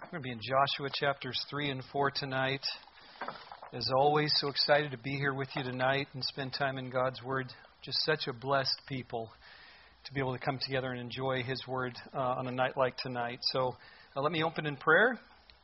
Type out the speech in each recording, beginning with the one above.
We're going to be in Joshua chapters 3 and 4 tonight. As always, so excited to be here with you tonight and spend time in God's Word. Just such a blessed people to be able to come together and enjoy His Word on a night like tonight. So let me open in prayer.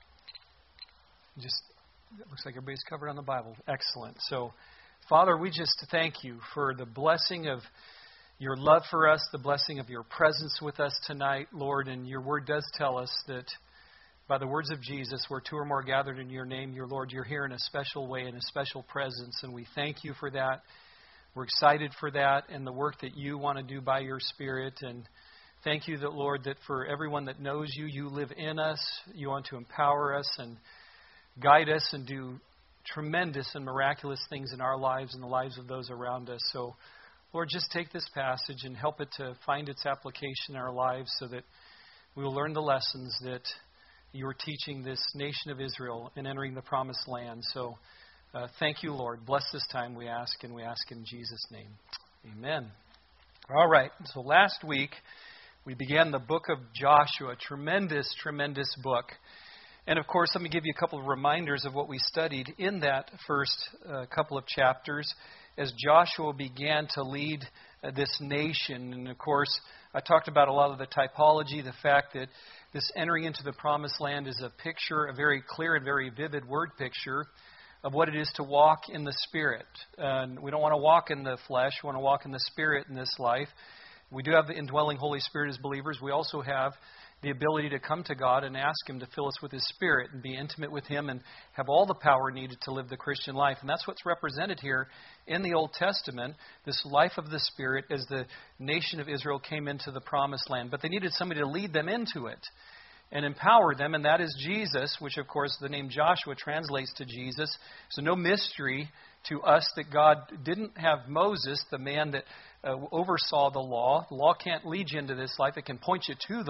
It looks like everybody's covered on the Bible. Excellent. So, Father, we just thank you for the blessing of your love for us, the blessing of your presence with us tonight, Lord. And your Word does tell us that by the words of Jesus, where two or more gathered in your name, your Lord, you're here in a special way, in a special presence. And we thank you for that. We're excited for that and the work that you want to do by your Spirit. And thank you that, Lord, that for everyone that knows you, you live in us. You want to empower us and guide us and do tremendous and miraculous things in our lives and the lives of those around us. So, Lord, just take this passage and help it to find its application in our lives so that we will learn the lessons that you are teaching this nation of Israel in entering the promised land. So thank you, Lord. Bless this time, we ask, and we ask in Jesus' name. Amen. All right. So last week, we began the book of Joshua, a tremendous, tremendous book. And of course, let me give you a couple of reminders of what we studied in that first couple of chapters as Joshua began to lead this nation. And of course, I talked about a lot of the typology, the fact that this entering into the promised land is a picture, a very clear and very vivid word picture of what it is to walk in the Spirit. And we don't want to walk in the flesh. We want to walk in the Spirit in this life. We do have the indwelling Holy Spirit as believers. We also have the ability to come to God and ask Him to fill us with His Spirit and be intimate with Him and have all the power needed to live the Christian life. And that's what's represented here in the Old Testament, this life of the Spirit as the nation of Israel came into the promised land. But they needed somebody to lead them into it and empower them, and that is Jesus, which of course the name Joshua translates to Jesus. So no mystery to us that God didn't have Moses, the man that oversaw the law. The law can't lead you into this life. It can point you to the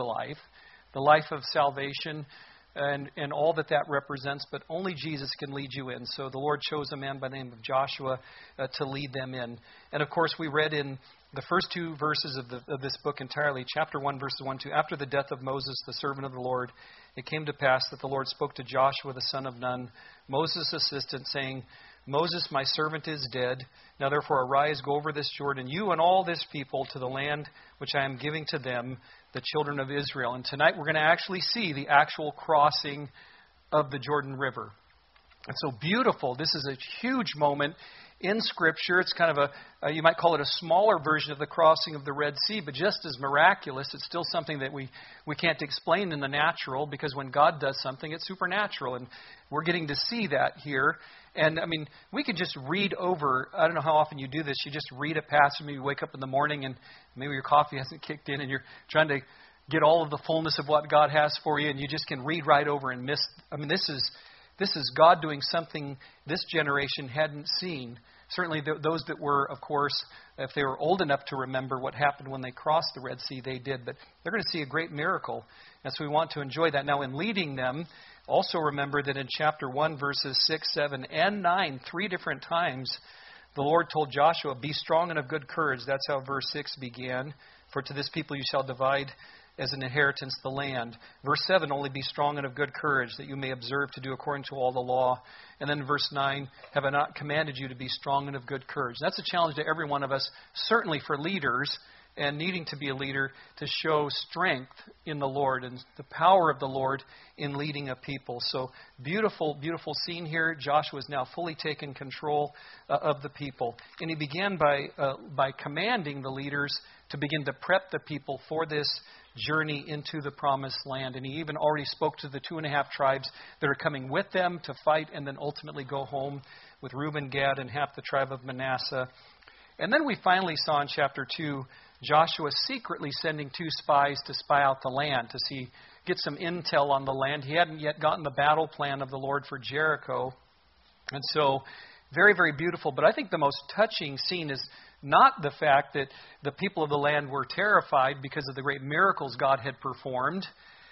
life of salvation and all that represents, but only Jesus can lead you in. So the Lord chose a man by the name of Joshua to lead them in. And of course we read in the first two verses of this book entirely, chapter 1, verses 1 to after the death of Moses, the servant of the Lord, it came to pass that the Lord spoke to Joshua, the son of Nun, Moses' assistant, saying, Moses, my servant, is dead. Now therefore arise, go over this Jordan, you and all this people, to the land which I am giving to them, the children of Israel. And tonight we're going to actually see the actual crossing of the Jordan River. It's so beautiful. This is a huge moment in Scripture. It's kind of you might call it a smaller version of the crossing of the Red Sea, but just as miraculous. It's still something that we can't explain in the natural, because when God does something, it's supernatural. And we're getting to see that here. And, I mean, we could just read over, I don't know how often you do this, you just read a passage, maybe you wake up in the morning and maybe your coffee hasn't kicked in and you're trying to get all of the fullness of what God has for you, and you just can read right over and miss. I mean, this is God doing something this generation hadn't seen. Certainly those that were, of course, if they were old enough to remember what happened when they crossed the Red Sea, they did. But they're going to see a great miracle. And so we want to enjoy that. Now, in leading them, also remember that in chapter 1, verses 6, 7, and 9, 3 different times, the Lord told Joshua, be strong and of good courage. That's how verse 6 began. For to this people you shall divide as an inheritance the land. Verse 7, only be strong and of good courage, that you may observe to do according to all the law. And then verse 9, have I not commanded you to be strong and of good courage? That's a challenge to every one of us, certainly for leaders and needing to be a leader, to show strength in the Lord and the power of the Lord in leading a people. So beautiful, beautiful scene here. Joshua has now fully taken control of the people. And he began by commanding the leaders to begin to prep the people for this journey into the promised land. And he even already spoke to the 2.5 tribes that are coming with them to fight and then ultimately go home with Reuben, Gad, and half the tribe of Manasseh. And then we finally saw in chapter 2, Joshua secretly sending 2 spies to spy out the land, to get some intel on the land. He hadn't yet gotten the battle plan of the Lord for Jericho. And so, very, very beautiful. But I think the most touching scene is not the fact that the people of the land were terrified because of the great miracles God had performed,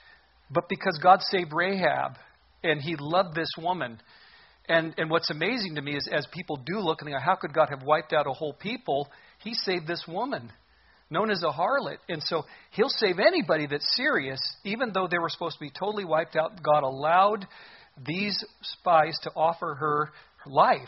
but because God saved Rahab, and He loved this woman. And what's amazing to me is, as people do look and think, how could God have wiped out a whole people? He saved this woman. known as a harlot. And so he'll save anybody that's serious, even though they were supposed to be totally wiped out. God allowed these spies to offer her life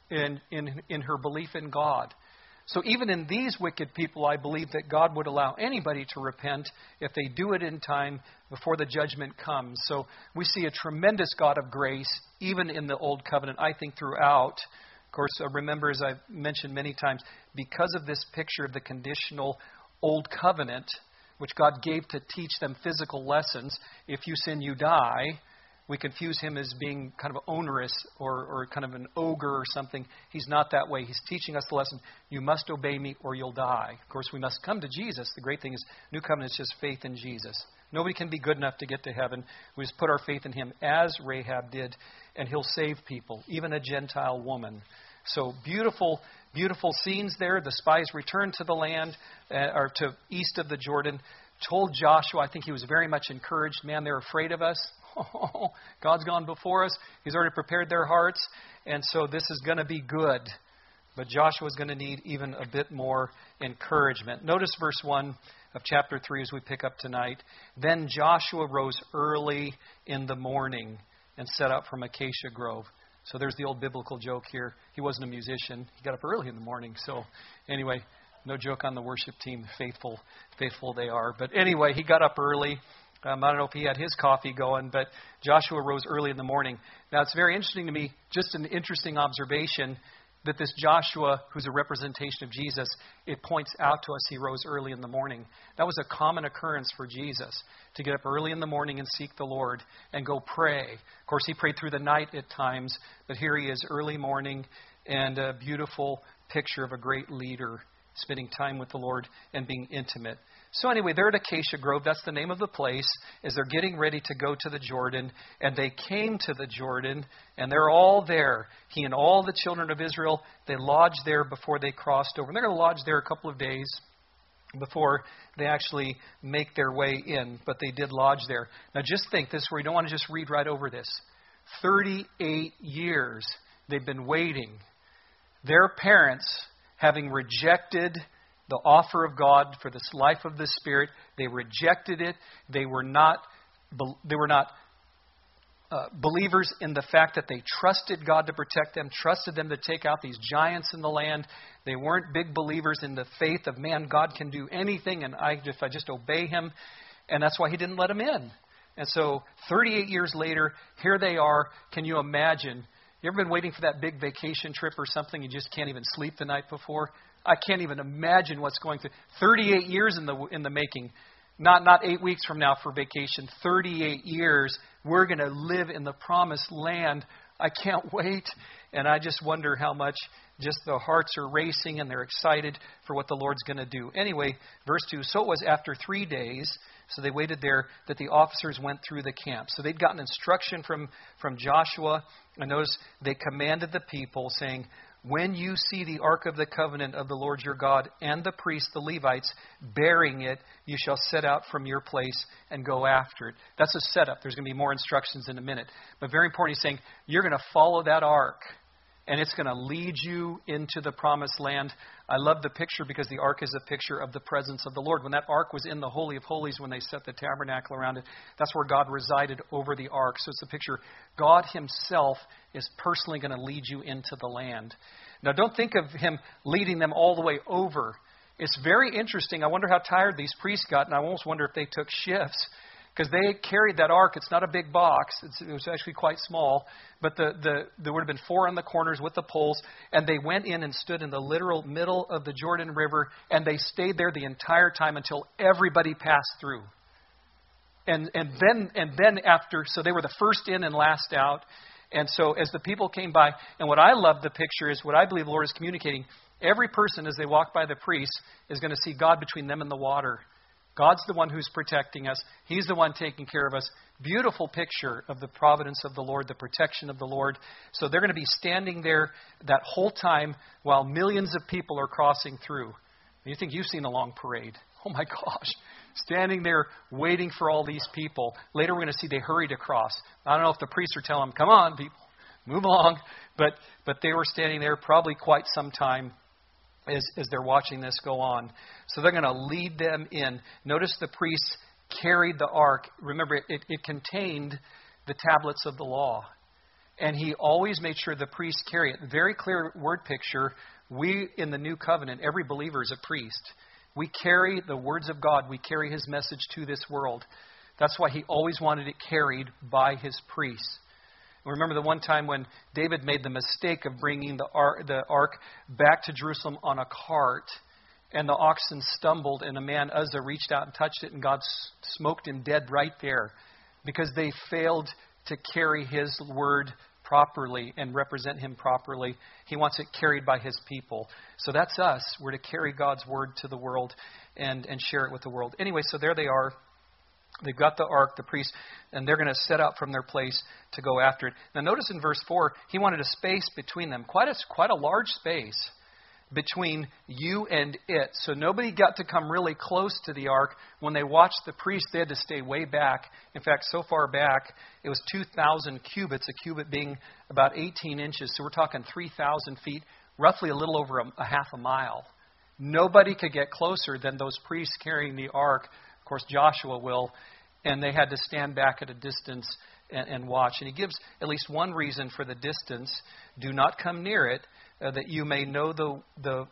in her belief in God. So even in these wicked people, I believe that God would allow anybody to repent if they do it in time before the judgment comes. So we see a tremendous God of grace, even in the Old Covenant, I think throughout. Of course, remember, as I've mentioned many times, because of this picture of the conditional Old Covenant, which God gave to teach them physical lessons, if you sin, you die. We confuse him as being kind of onerous or kind of an ogre or something. He's not that way. He's teaching us the lesson, you must obey me or you'll die. Of course, we must come to Jesus. The great thing is, New Covenant is just faith in Jesus. Nobody can be good enough to get to heaven. We just put our faith in him as Rahab did, and he'll save people, even a Gentile woman. So beautiful, beautiful scenes there. The spies returned to the land, or to east of the Jordan, told Joshua, I think he was very much encouraged. Man, they're afraid of us. Oh, God's gone before us. He's already prepared their hearts. And so this is going to be good. But Joshua's going to need even a bit more encouragement. Notice verse 1 of chapter 3 as we pick up tonight. Then Joshua rose early in the morning and set out from Acacia Grove. So there's the old biblical joke here. He wasn't a musician. He got up early in the morning. So anyway, no joke on the worship team. Faithful they are. But anyway, he got up early. I don't know if he had his coffee going, but Joshua rose early in the morning. Now, it's very interesting to me, just an interesting observation, that this Joshua, who's a representation of Jesus, it points out to us he rose early in the morning. That was a common occurrence for Jesus, to get up early in the morning and seek the Lord and go pray. Of course, he prayed through the night at times, but here he is early morning, and a beautiful picture of a great leader spending time with the Lord and being intimate. So anyway, they're at Acacia Grove. That's the name of the place, as they're getting ready to go to the Jordan. And they came to the Jordan, and they're all there. He and all the children of Israel, they lodged there before they crossed over. And they're going to lodge there a couple of days before they actually make their way in. But they did lodge there. Now just think, this is where you don't want to just read right over this. 38 years they've been waiting. Their parents, having rejected the offer of God for this life of the Spirit, they rejected it. They were not believers in the fact that they trusted God to protect them, trusted them to take out these giants in the land. They weren't big believers in the faith of, man, God can do anything, and if I just obey him. And that's why he didn't let them in. And so 38 years later, here they are. Can you imagine? You ever been waiting for that big vacation trip or something? You just can't even sleep the night before. I can't even imagine what's going through. 38 years in the making. Not 8 weeks from now for vacation. 38 years. We're going to live in the promised land. I can't wait. And I just wonder how much just the hearts are racing and they're excited for what the Lord's going to do. Anyway, verse 2. So it was after 3 days, so they waited there, that the officers went through the camp. So they'd gotten instruction from Joshua. And notice they commanded the people, saying, when you see the ark of the covenant of the Lord your God and the priests, the Levites, bearing it, you shall set out from your place and go after it. That's a setup. There's going to be more instructions in a minute. But very important, he's saying, you're going to follow that ark, and it's going to lead you into the promised land. I love the picture because the ark is a picture of the presence of the Lord. When that ark was in the Holy of Holies, when they set the tabernacle around it, that's where God resided over the ark. So it's a picture. God himself is personally going to lead you into the land. Now, don't think of him leading them all the way over. It's very interesting. I wonder how tired these priests got, and I almost wonder if they took shifts, because they carried that ark. It's not a big box. It was actually quite small. But there would have been 4 on the corners with the poles. And they went in and stood in the literal middle of the Jordan River. And they stayed there the entire time until everybody passed through. And then after, so they were the first in and last out. And so as the people came by, and what I love the picture is, what I believe the Lord is communicating, every person as they walk by the priest is going to see God between them and the water. God's the one who's protecting us. He's the one taking care of us. Beautiful picture of the providence of the Lord, the protection of the Lord. So they're going to be standing there that whole time while millions of people are crossing through. You think you've seen a long parade. Oh my gosh. Standing there waiting for all these people. Later we're going to see they hurried across. I don't know if the priests are telling them, come on, people, move along. But they were standing there probably quite some time. as they're watching this go on. So they're going to lead them in. Notice the priests carried the ark. Remember, it contained the tablets of the law. And he always made sure the priests carry it. Very clear word picture. We, in the new covenant, every believer is a priest. We carry the words of God. We carry his message to this world. That's why he always wanted it carried by his priests. Remember the one time when David made the mistake of bringing the ark back to Jerusalem on a cart, and the oxen stumbled, and a man, Uzzah, reached out and touched it, and God smoked him dead right there because they failed to carry his word properly and represent him properly. He wants it carried by his people. So that's us. We're to carry God's word to the world and share it with the world. Anyway, so there they are. They've got the ark, the priest, and they're going to set out from their place to go after it. Now notice in verse 4, he wanted a space between them, quite a large space between you and it. So nobody got to come really close to the ark. When they watched the priest, they had to stay way back. In fact, so far back, it was 2,000 cubits, a cubit being about 18 inches. So we're talking 3,000 feet, roughly a little over a half a mile. Nobody could get closer than those priests carrying the ark. Of course, Joshua will. And they had to stand back at a distance and watch. And he gives at least one reason for the distance. Do not come near it, that you may know the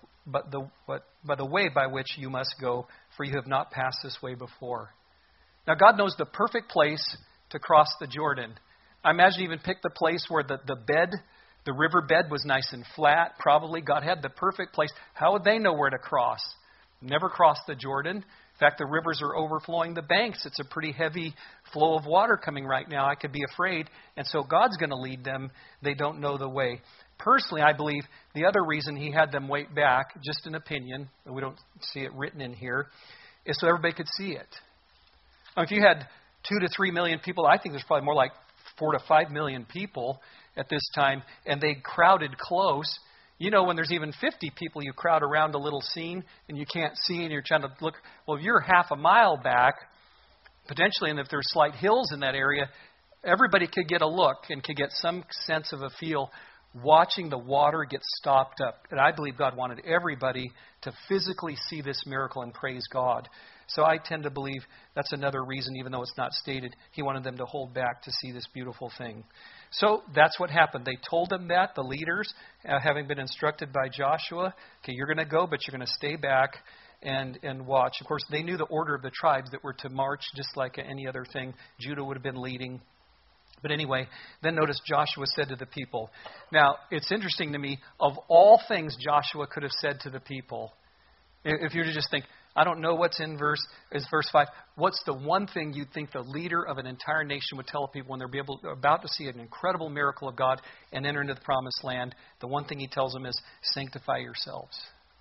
way by which you must go, for you have not passed this way before. Now, God knows the perfect place to cross the Jordan. I imagine he even picked the place where the river bed was nice and flat. Probably God had the perfect place. How would they know where to cross? Never crossed the Jordan. In fact, the rivers are overflowing the banks. It's a pretty heavy flow of water coming right now. I could be afraid. And so God's going to lead them. They don't know the way. Personally, I believe the other reason he had them wait back, just an opinion, and we don't see it written in here, is so everybody could see it. Now, if you had 2 to 3 million people, I think there's probably more like 4 to 5 million people at this time, and they crowded close. You know, when there's even 50 people, you crowd around a little scene and you can't see and you're trying to look. Well, if you're half a mile back, potentially, and if there's slight hills in that area, everybody could get a look and could get some sense of a feel watching the water get stopped up. And I believe God wanted everybody to physically see this miracle and praise God. So I tend to believe that's another reason, even though it's not stated, he wanted them to hold back to see this beautiful thing. So that's what happened. They told them that, the leaders, having been instructed by Joshua, okay, you're going to go, but you're going to stay back and watch. Of course, they knew the order of the tribes that were to march, just like any other thing. Judah would have been leading. But anyway, then notice Joshua said to the people. Now, it's interesting to me, of all things Joshua could have said to the people, if you were to just think, I don't know what's in verse 5. What's the one thing you'd think the leader of an entire nation would tell people when they're about to see an incredible miracle of God and enter into the promised land? The one thing he tells them is, sanctify yourselves.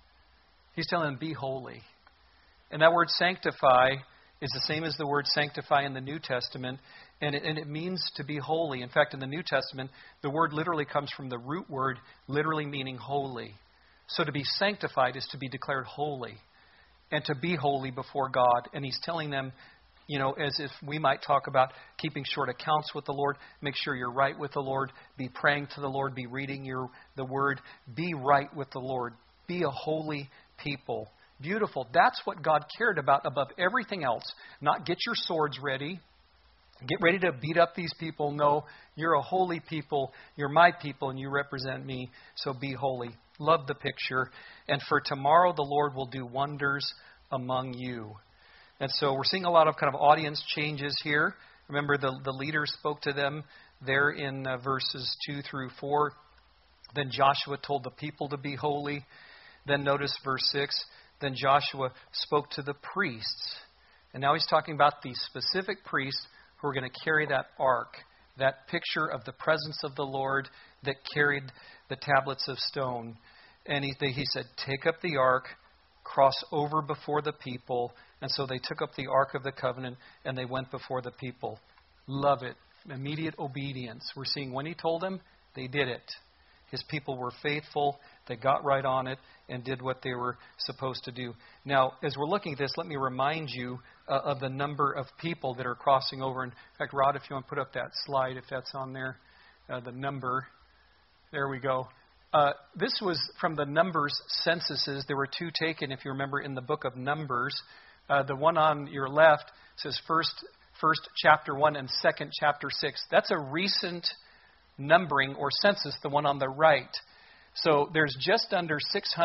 He's telling them, be holy. And that word sanctify is the same as the word sanctify in the New Testament, and it means to be holy. In fact, in the New Testament, the word literally comes from the root word, literally meaning holy. So to be sanctified is to be declared holy and to be holy before God. And he's telling them, you know, as if we might talk about keeping short accounts with the Lord, make sure you're right with the Lord, be praying to the Lord, be reading the Word, be right with the Lord, be a holy people. Beautiful. That's what God cared about above everything else. Not get your swords ready. Get ready to beat up these people. No, you're a holy people. You're my people and you represent me. So be holy. Love the picture. And for tomorrow, the Lord will do wonders among you. And so we're seeing a lot of kind of audience changes here. Remember, the leader spoke to them there in verses 2 through 4. Then Joshua told the people to be holy. Then notice verse 6. Then Joshua spoke to the priests. And now he's talking about the specific priests who are going to carry that ark, that picture of the presence of the Lord that carried the tablets of stone. And he said, take up the ark, cross over before the people. And so they took up the ark of the covenant and they went before the people. Love it. Immediate obedience. We're seeing when he told them, they did it. His people were faithful. They got right on it and did what they were supposed to do. Now, as we're looking at this, let me remind you of the number of people that are crossing over. In fact, Rod, if you want to put up that slide, if that's on there, the number. There we go. This was from the Numbers censuses. There were 2 taken, if you remember, in the book of Numbers. The one on your left says first chapter 1 and second chapter 6. That's a recent numbering or census, the one on the right. So there's just under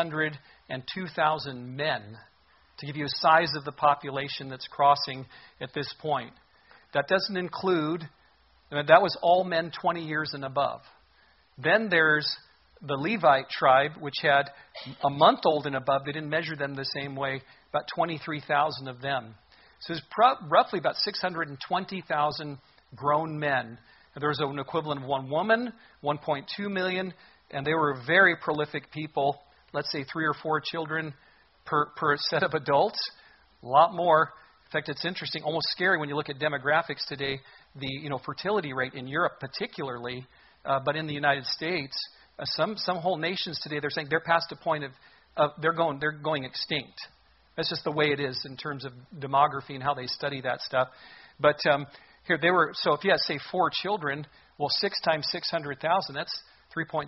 602,000 men, to give you a size of the population that's crossing at this point. That doesn't include, that was all men 20 years and above. Then there's the Levite tribe, which had a month old and above. They didn't measure them the same way, about 23,000 of them. So there's roughly about 620,000 grown men. There was an equivalent of 1 woman, 1.2 million, and they were very prolific people. Let's say 3 or 4 children per set of adults. A lot more. In fact, it's interesting, almost scary when you look at demographics today. The fertility rate in Europe, particularly, but in the United States, some whole nations today, they're saying they're past a point of they're going extinct. That's just the way it is in terms of demography and how they study that stuff. But here they were. So if you had, say, 4 children, well, 6 times 600,000, that's 3.6,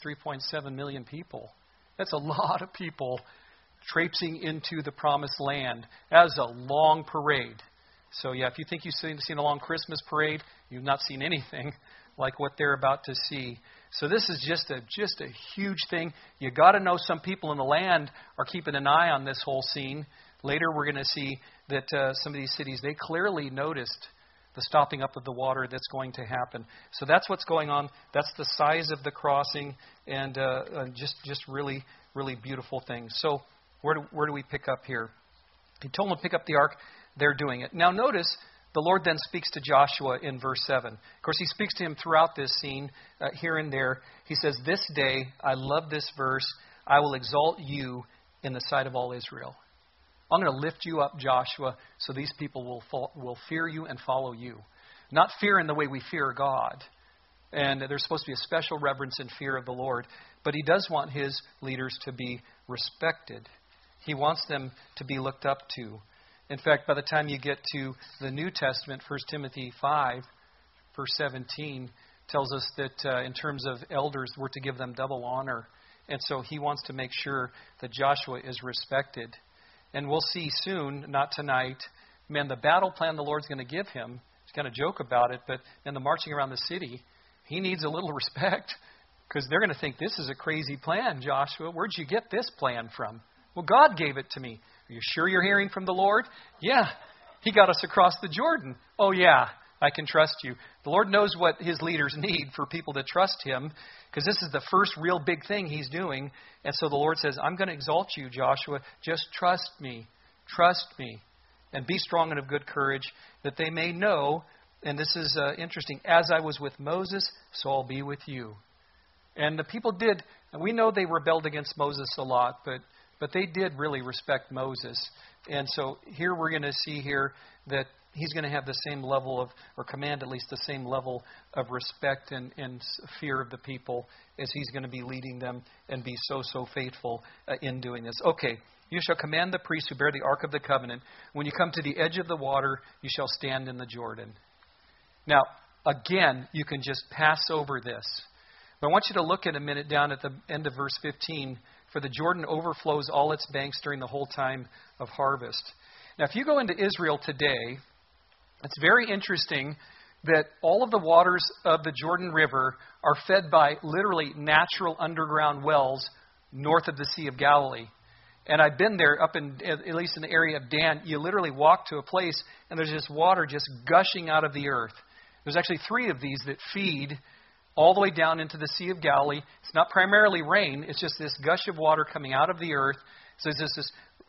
3.7 million people. That's a lot of people traipsing into the promised land. That is a long parade. So yeah, if you think you've seen a long Christmas parade, you've not seen anything like what they're about to see. So this is just a huge thing. You got to know some people in the land are keeping an eye on this whole scene. Later we're going to see that some of these cities, they clearly noticed the stopping up of the water that's going to happen. So that's what's going on. That's the size of the crossing, and just really, really beautiful things. So where do we pick up here? He told them to pick up the ark. They're doing it. Now notice, the Lord then speaks to Joshua in verse 7. Of course, he speaks to him throughout this scene, here and there. He says, "This day," I love this verse, "I will exalt you in the sight of all Israel." I'm going to lift you up, Joshua, so these people will fear you and follow you. Not fear in the way we fear God. And there's supposed to be a special reverence and fear of the Lord. But he does want his leaders to be respected. He wants them to be looked up to. In fact, by the time you get to the New Testament, 1 Timothy 5, verse 17, tells us that in terms of elders, we're to give them double honor. And so he wants to make sure that Joshua is respected. And we'll see soon, not tonight, man, the battle plan the Lord's going to give him, he's going to joke about it, but in the marching around the city, he needs a little respect because they're going to think, this is a crazy plan, Joshua. Where'd you get this plan from? Well, God gave it to me. Are you sure you're hearing from the Lord? Yeah. He got us across the Jordan. Oh, yeah. I can trust you. The Lord knows what his leaders need for people to trust him, because this is the first real big thing he's doing. And so the Lord says, I'm going to exalt you, Joshua. Just trust me. Trust me. And be strong and of good courage, that they may know, and this is interesting, as I was with Moses, so I'll be with you. And the people did, and we know they rebelled against Moses a lot, but they did really respect Moses. And so here we're going to see here that he's going to have the same level of, or command at least the same level of respect and fear of the people as he's going to be leading them and be so faithful in doing this. Okay, you shall command the priests who bear the Ark of the Covenant. When you come to the edge of the water, you shall stand in the Jordan. Now, again, you can just pass over this. But I want you to look in a minute down at the end of verse 15. For the Jordan overflows all its banks during the whole time of harvest. Now, if you go into Israel today, it's very interesting that all of the waters of the Jordan River are fed by literally natural underground wells north of the Sea of Galilee. And I've been there up in, at least in the area of Dan. You literally walk to a place and there's just water just gushing out of the earth. There's actually 3 of these that feed all the way down into the Sea of Galilee. It's not primarily rain. It's just this gush of water coming out of the earth. So it's just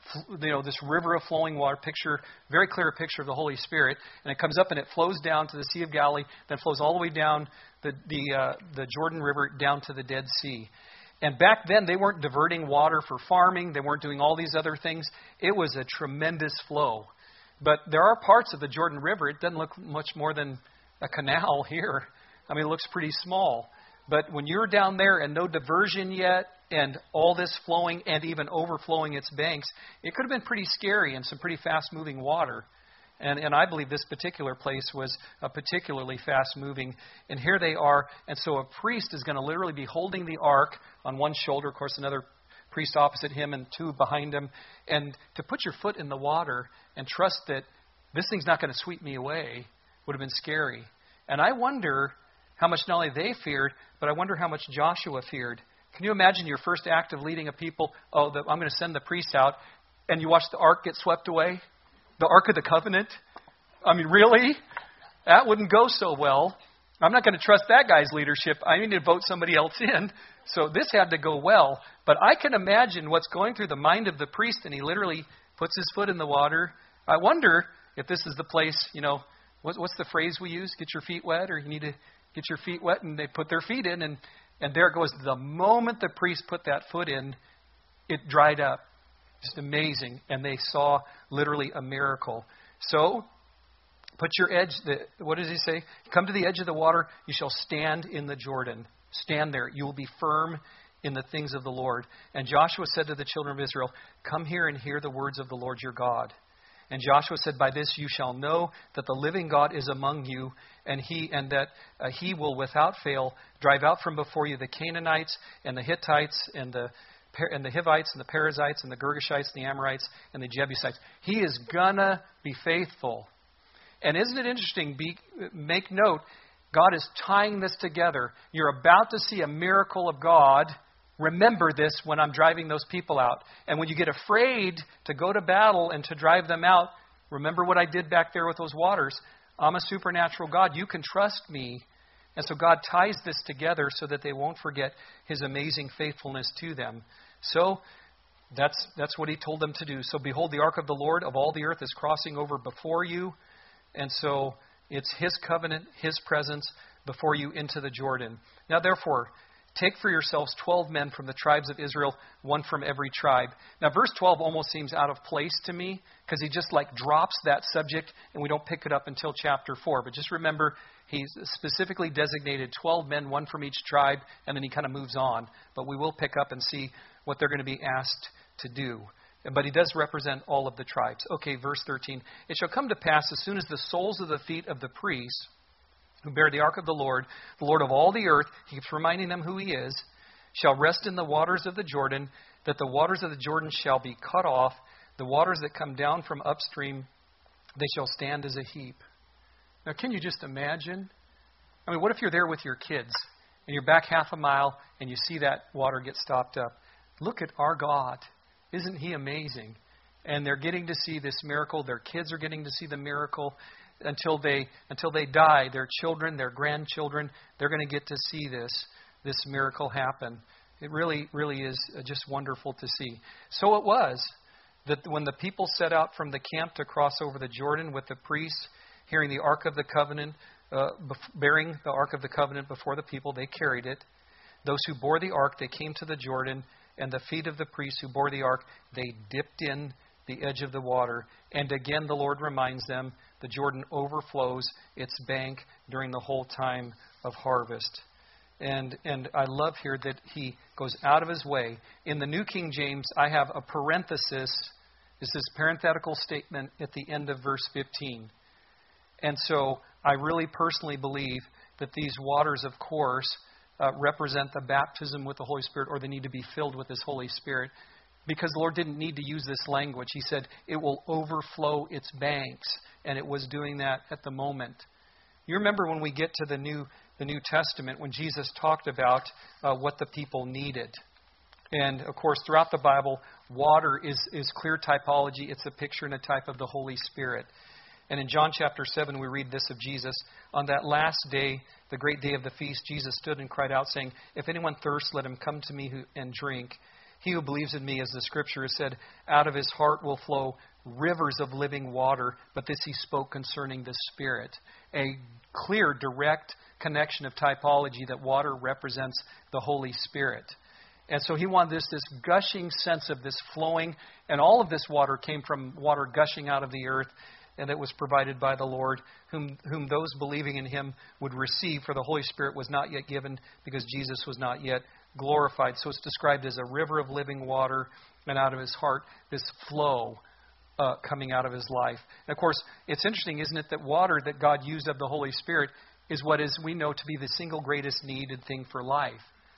this river of flowing water, very clear picture of the Holy Spirit. And it comes up and it flows down to the Sea of Galilee, then flows all the way down the Jordan River down to the Dead Sea. And back then, they weren't diverting water for farming. They weren't doing all these other things. It was a tremendous flow. But there are parts of the Jordan River, it doesn't look much more than a canal here. I mean, it looks pretty small. But when you're down there and no diversion yet, and all this flowing and even overflowing its banks, it could have been pretty scary and some pretty fast-moving water. And I believe this particular place was particularly fast-moving. And here they are. And so a priest is going to literally be holding the ark on one shoulder, of course, another priest opposite him and two behind him. And to put your foot in the water and trust that this thing's not going to sweep me away would have been scary. And I wonder how much not only they feared, but I wonder how much Joshua feared. Can you imagine your first act of leading a people? I'm going to send the priest out, and you watch the ark get swept away? The Ark of the Covenant? I mean, really? That wouldn't go so well. I'm not going to trust that guy's leadership. I need to vote somebody else in. So this had to go well. But I can imagine what's going through the mind of the priest, and he literally puts his foot in the water. I wonder if this is the place, what's the phrase we use? Get your feet wet, or you need to get your feet wet, and they put their feet in, and there it goes. The moment the priest put that foot in, it dried up. Just amazing. And they saw literally a miracle. So, put your edge, what does he say? Come to the edge of the water, you shall stand in the Jordan. Stand there. You will be firm in the things of the Lord. And Joshua said to the children of Israel, come here and hear the words of the Lord your God. And Joshua said, by this you shall know that the living God is among you, and that he will without fail drive out from before you the Canaanites and the Hittites and the Hivites and the Perizzites and the Girgashites and the Amorites and the Jebusites. He is gonna be faithful. And isn't it interesting? Make note, God is tying this together. You're about to see a miracle of God. Remember this when I'm driving those people out. And when you get afraid to go to battle and to drive them out, remember what I did back there with those waters. I'm a supernatural God. You can trust me. And so God ties this together so that they won't forget his amazing faithfulness to them. So that's what he told them to do. So behold, the ark of the Lord of all the earth is crossing over before you. And so it's his covenant, his presence before you into the Jordan. Now therefore, take for yourselves 12 men from the tribes of Israel, one from every tribe. Now, verse 12 almost seems out of place to me because he just drops that subject and we don't pick it up until chapter 4. But just remember, he specifically designated 12 men, one from each tribe, and then he kind of moves on. But we will pick up and see what they're going to be asked to do. But he does represent all of the tribes. Okay, verse 13. It shall come to pass as soon as the soles of the feet of the priests who bear the ark of the Lord of all the earth, he keeps reminding them who he is, shall rest in the waters of the Jordan, that the waters of the Jordan shall be cut off. The waters that come down from upstream, they shall stand as a heap. Now, can you just imagine? I mean, what if you're there with your kids and you're back half a mile and you see that water get stopped up? Look at our God. Isn't he amazing? And they're getting to see this miracle. Their kids are getting to see the miracle. Until they die, their children, their grandchildren, they're going to get to see this miracle happen. It really, really is just wonderful to see. So it was that when the people set out from the camp to cross over the Jordan with the priests, hearing the Ark of the Covenant, bearing the Ark of the Covenant before the people, they carried it. Those who bore the Ark, they came to the Jordan, and the feet of the priests who bore the Ark, they dipped in the edge of the water. And again, the Lord reminds them, the Jordan overflows its bank during the whole time of harvest. And I love here that he goes out of his way. In the New King James, I have a parenthesis. This is a parenthetical statement at the end of verse 15. And so I really personally believe that these waters, of course, represent the baptism with the Holy Spirit, or they need to be filled with this Holy Spirit. Because the Lord didn't need to use this language. He said it will overflow its banks. And it was doing that at the moment. You remember when we get to the New Testament, when Jesus talked about what the people needed. And, of course, throughout the Bible, water is clear typology. It's a picture and a type of the Holy Spirit. And in John chapter 7, we read this of Jesus. On that last day, the great day of the feast, Jesus stood and cried out, saying, if anyone thirsts, let him come to me and drink. He who believes in me, as the scripture has said, out of his heart will flow rivers of living water. But this he spoke concerning the Spirit. A clear, direct connection of typology that water represents the Holy Spirit. And so he wanted this gushing sense of this flowing. And all of this water came from water gushing out of the earth. And it was provided by the Lord, whom those believing in him would receive. For the Holy Spirit was not yet given because Jesus was not yet glorified. So it's described as a river of living water, and out of his heart, this flow coming out of his life. And of course, it's interesting, isn't it, that water that God used of the Holy Spirit is what is we know to be the single greatest needed thing for life.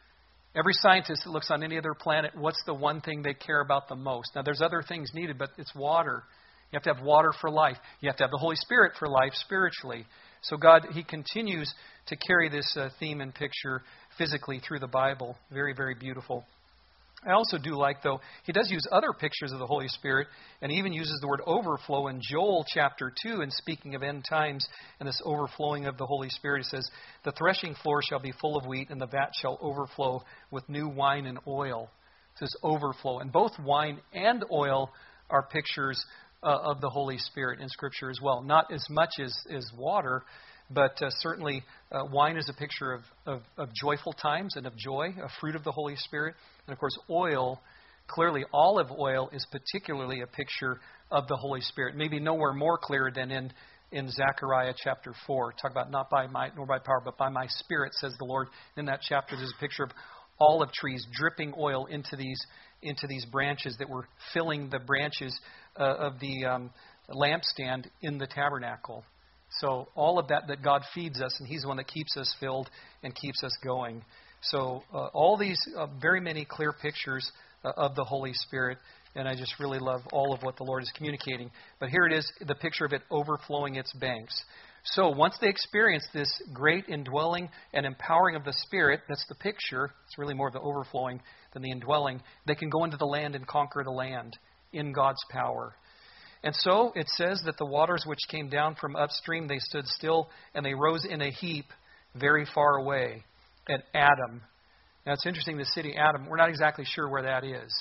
Every scientist that looks on any other planet, what's the one thing they care about the most? Now, there's other things needed, but it's water. You have to have water for life. You have to have the Holy Spirit for life spiritually. So God, He continues to carry this theme and picture physically through the Bible. Very, very beautiful. I also do like, though, He does use other pictures of the Holy Spirit, and He even uses the word overflow in Joel chapter 2, and speaking of end times and this overflowing of the Holy Spirit. He says, the threshing floor shall be full of wheat, and the vat shall overflow with new wine and oil. It says overflow. And both wine and oil are pictures of the Holy Spirit in Scripture as well. Not as much as water, but certainly wine is a picture of joyful times and of joy, a fruit of the Holy Spirit. And of course, oil, clearly olive oil, is particularly a picture of the Holy Spirit. Maybe nowhere more clear than in Zechariah chapter 4. Talk about not by might nor by power, but by my Spirit, says the Lord. In that chapter, there's a picture of olive trees dripping oil into these branches that were filling the branches of the lampstand in the tabernacle. So all of that God feeds us, and He's the one that keeps us filled and keeps us going. So all these very many clear pictures of the Holy Spirit, and I just really love all of what the Lord is communicating. But here it is, the picture of it overflowing its banks. So once they experience this great indwelling and empowering of the Spirit, that's the picture, it's really more of the overflowing than the indwelling, they can go into the land and conquer the land in God's power. And so it says that the waters which came down from upstream, they stood still, and they rose in a heap very far away at Adam. Now it's interesting, the city Adam, we're not exactly sure where that is.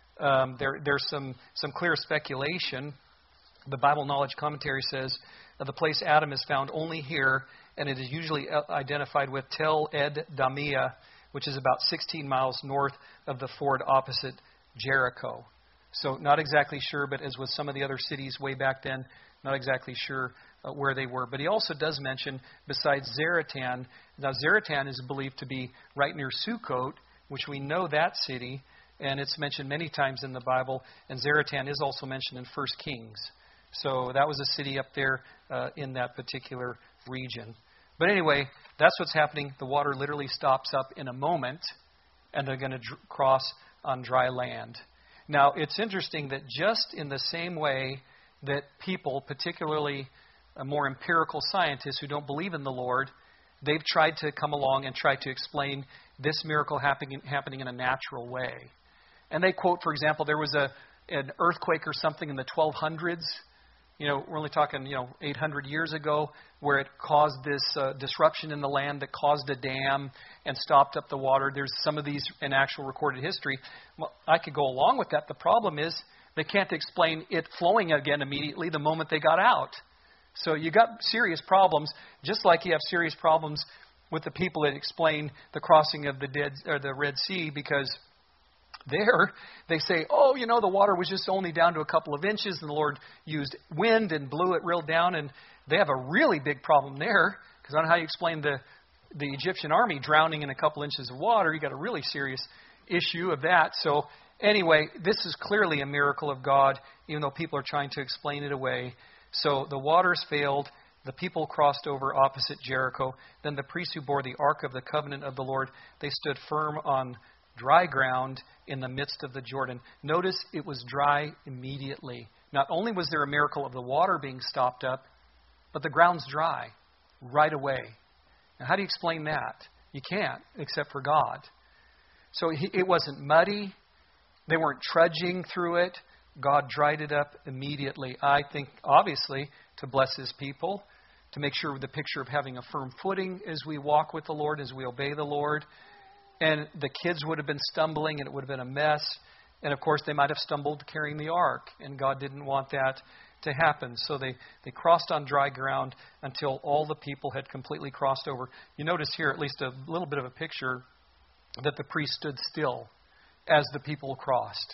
There's some clear speculation. The Bible Knowledge Commentary says that the place Adam is found only here, and it is usually identified with Tel Ed Damia, which is about 16 miles north of the ford opposite Jericho. So not exactly sure, but as with some of the other cities way back then, not exactly sure where they were. But he also does mention, besides Zaratan, now Zaratan is believed to be right near Sukkot, which we know that city, and it's mentioned many times in the Bible, and Zaratan is also mentioned in 1 Kings. So that was a city up there in that particular region. But anyway, that's what's happening. The water literally stops up in a moment, and they're going to cross on dry land. Now, it's interesting that just in the same way that people, particularly more empirical scientists who don't believe in the Lord, they've tried to come along and try to explain this miracle happening in a natural way. And they quote, for example, there was an earthquake or something in the 1200s. We're only talking, 800 years ago, where it caused this disruption in the land that caused a dam and stopped up the water. There's some of these in actual recorded history. Well, I could go along with that. The problem is they can't explain it flowing again immediately the moment they got out. So you got serious problems, just like you have serious problems with the people that explain the crossing of the Red Sea, because there, they say, the water was just only down to a couple of inches, and the Lord used wind and blew it real down, and they have a really big problem there, because I don't know how you explain the Egyptian army drowning in a couple inches of water. You got a really serious issue of that. So anyway, this is clearly a miracle of God, even though people are trying to explain it away. So the waters failed. The people crossed over opposite Jericho. Then the priests who bore the Ark of the Covenant of the Lord, they stood firm on dry ground in the midst of the Jordan. Notice it was dry immediately. Not only was there a miracle of the water being stopped up, but the ground's dry right away. Now, how do you explain that? You can't, except for God. So it wasn't muddy. They weren't trudging through it. God dried it up immediately. I think, obviously, to bless His people, to make sure the picture of having a firm footing as we walk with the Lord, as we obey the Lord. And the kids would have been stumbling, and it would have been a mess. And, of course, they might have stumbled carrying the ark, and God didn't want that to happen. So they crossed on dry ground until all the people had completely crossed over. You notice here at least a little bit of a picture that the priest stood still as the people crossed.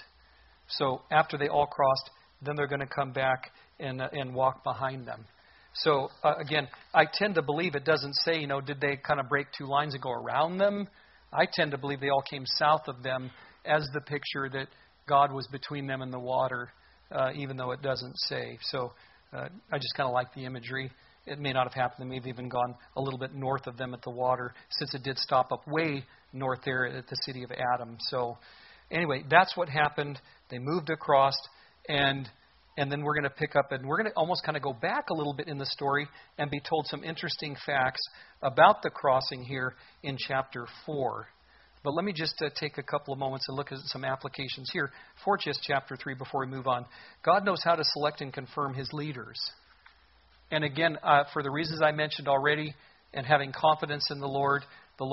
So after they all crossed, then they're going to come back and walk behind them. So, again, I tend to believe it doesn't say, did they kind of break two lines and go around them? I tend to believe they all came south of them as the picture that God was between them and the water even though it doesn't say. So I just kind of like the imagery. It may not have happened. They may have even gone a little bit north of them at the water, since it did stop up way north there at the city of Adam. So anyway, that's what happened. They moved across, and then we're going to pick up, and we're going to almost kind of go back a little bit in the story and be told some interesting facts about the crossing here in chapter 4. But let me just take a couple of moments and look at some applications here for just chapter 3 before we move on. God knows how to select and confirm His leaders. And again, for the reasons I mentioned already, and having confidence in the Lord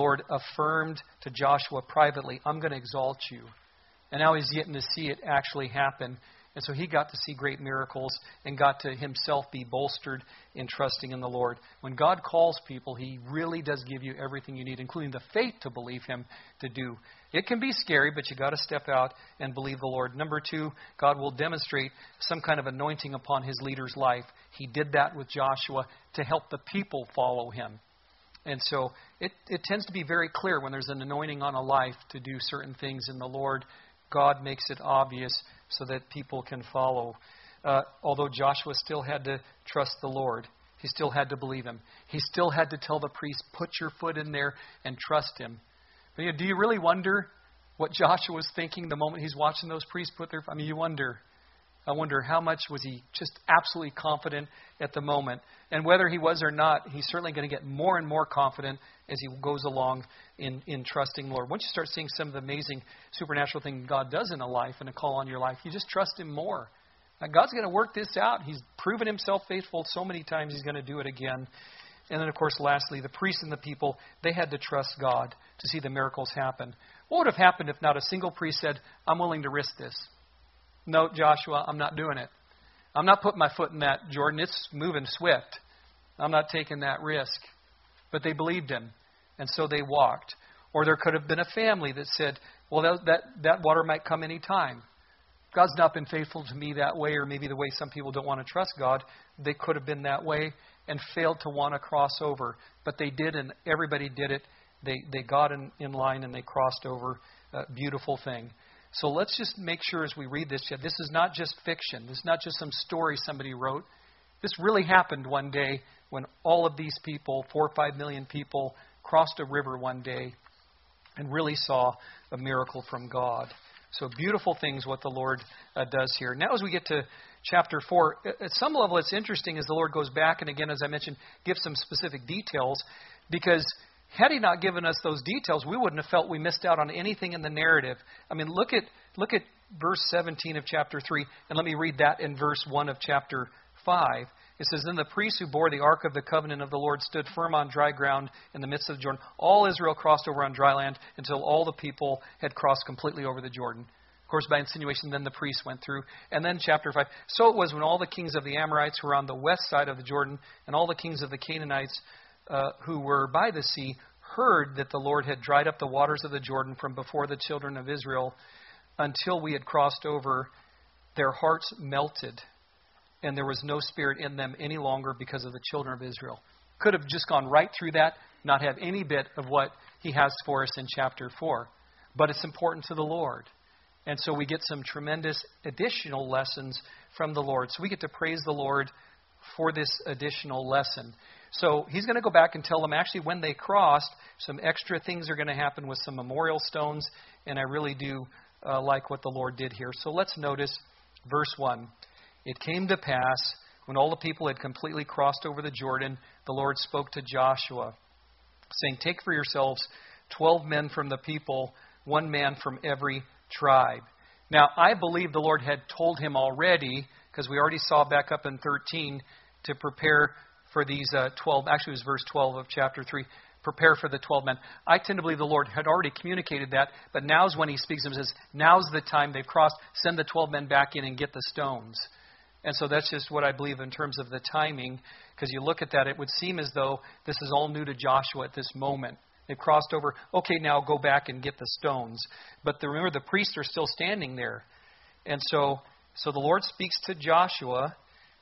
affirmed to Joshua privately, I'm going to exalt you. And now he's getting to see it actually happen. And so he got to see great miracles and got to himself be bolstered in trusting in the Lord. When God calls people, He really does give you everything you need, including the faith to believe Him to do. It can be scary, but you got to step out and believe the Lord. Number 2, God will demonstrate some kind of anointing upon His leader's life. He did that with Joshua to help the people follow him. And so it tends to be very clear when there's an anointing on a life to do certain things in the Lord. God makes it obvious so that people can follow. Although Joshua still had to trust the Lord. He still had to believe Him. He still had to tell the priest, put your foot in there and trust Him. But do you really wonder what Joshua was thinking the moment he's watching those priests put their... you wonder. I wonder how much was he just absolutely confident at the moment. And whether he was or not, he's certainly going to get more and more confident as he goes along in trusting the Lord. Once you start seeing some of the amazing supernatural things God does in a life and a call on your life, you just trust Him more. Now, God's going to work this out. He's proven Himself faithful so many times, He's going to do it again. And then, of course, lastly, the priests and the people, they had to trust God to see the miracles happen. What would have happened if not a single priest said, I'm willing to risk this? No, Joshua, I'm not doing it. I'm not putting my foot in that, Jordan. It's moving swift. I'm not taking that risk. But they believed him, and so they walked. Or there could have been a family that said, well, that water might come any time. God's not been faithful to me that way, or maybe the way some people don't want to trust God. They could have been that way and failed to want to cross over. But they did, and everybody did it. They got in line, and they crossed over. Beautiful thing. So let's just make sure as we read this, this is not just fiction. This is not just some story somebody wrote. This really happened one day when all of these people, 4 or 5 million people, crossed a river one day and really saw a miracle from God. So beautiful things what the Lord does here. Now as we get to chapter 4, at some level it's interesting as the Lord goes back and again, as I mentioned, gives some specific details, because had He not given us those details, we wouldn't have felt we missed out on anything in the narrative. Look at verse 17 of chapter 3, and let me read that in verse 1 of chapter 5. It says, Then the priests who bore the ark of the covenant of the Lord stood firm on dry ground in the midst of the Jordan. All Israel crossed over on dry land until all the people had crossed completely over the Jordan. Of course, by insinuation, then the priests went through. And then chapter 5. So it was when all the kings of the Amorites who were on the west side of the Jordan, and all the kings of the Canaanites who were by the sea, heard that the Lord had dried up the waters of the Jordan from before the children of Israel until we had crossed over, their hearts melted, and there was no spirit in them any longer because of the children of Israel. Could have just gone right through that, not have any bit of what He has for us in chapter 4. But it's important to the Lord. And so we get some tremendous additional lessons from the Lord. So we get to praise the Lord for this additional lesson. So He's going to go back and tell them actually when they crossed, some extra things are going to happen with some memorial stones. And I really do like what the Lord did here. So let's notice verse 1. It came to pass when all the people had completely crossed over the Jordan, the Lord spoke to Joshua, saying, Take for yourselves 12 men from the people, 1 man from every tribe. Now, I believe the Lord had told him already, because we already saw back up in 13, to prepare for these 12, actually it was verse 12 of chapter 3, prepare for the 12 men. I tend to believe the Lord had already communicated that, but now's when He speaks to them and says, now's the time they've crossed, send the 12 men back in and get the stones. And so that's just what I believe in terms of the timing, because you look at that, it would seem as though this is all new to Joshua at this moment. They've crossed over, okay, now go back and get the stones. But remember, the priests are still standing there. And so the Lord speaks to Joshua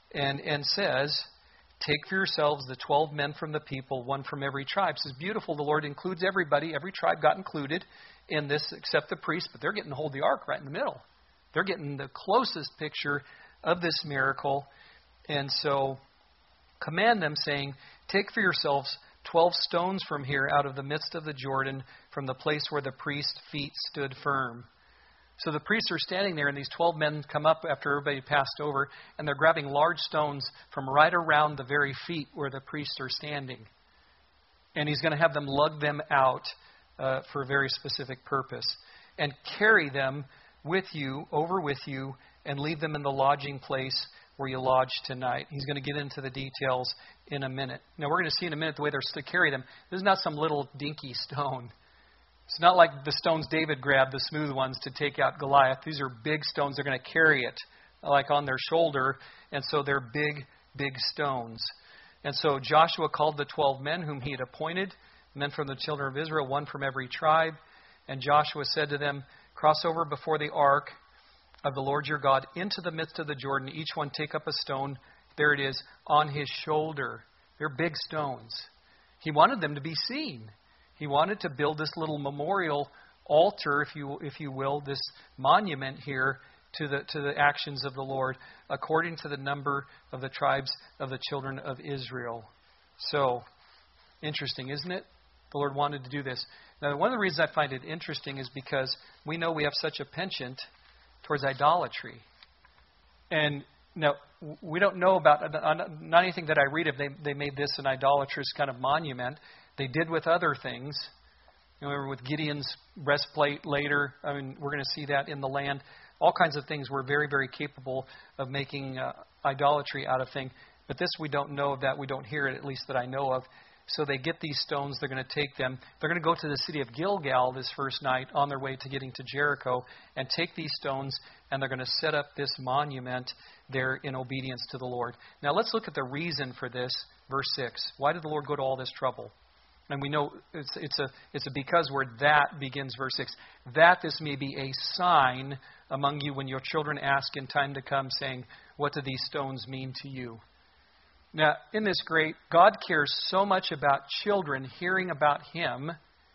and says, Take for yourselves the 12 men from the people, 1 from every tribe. This is beautiful. The Lord includes everybody. Every tribe got included in this except the priests, but they're getting to hold the ark right in the middle. They're getting the closest picture of this miracle. And so command them, saying, take for yourselves 12 stones from here out of the midst of the Jordan, from the place where the priest's feet stood firm. So the priests are standing there, and these 12 men come up after everybody passed over, and they're grabbing large stones from right around the very feet where the priests are standing. And he's going to have them lug them out for a very specific purpose. And carry them over with you, and leave them in the lodging place where you lodge tonight. He's going to get into the details in a minute. Now, we're going to see in a minute the way they're to carry them. This is not some little dinky stone. It's not like the stones David grabbed, the smooth ones, to take out Goliath. These are big stones. They're going to carry it like on their shoulder. And so they're big, big stones. And so Joshua called the 12 men whom he had appointed, men from the children of Israel, one from every tribe. And Joshua said to them, cross over before the ark of the Lord your God into the midst of the Jordan. Each one take up a stone. There it is, on his shoulder. They're big stones. He wanted them to be seen. He wanted to build this little memorial altar, if you will, this monument here to the actions of the Lord, according to the number of the tribes of the children of Israel. So, interesting, isn't it? The Lord wanted to do this. Now, one of the reasons I find it interesting is because we know we have such a penchant towards idolatry. And now, we don't know about, not anything that I read of, they made this an idolatrous kind of monument. They did with other things. You know, with Gideon's breastplate later, I mean, we're going to see that in the land. All kinds of things were very, very capable of making idolatry out of things. But this, we don't know of that. We don't hear it, at least that I know of. So they get these stones. They're going to take them. They're going to go to the city of Gilgal this first night on their way to getting to Jericho and take these stones, and they're going to set up this monument there in obedience to the Lord. Now let's look at the reason for this, verse 6. Why did the Lord go to all this trouble? And we know it's a because where that begins, verse 6. That this may be a sign among you when your children ask in time to come, saying, what do these stones mean to you? Now, in this great, God cares so much about children hearing about Him.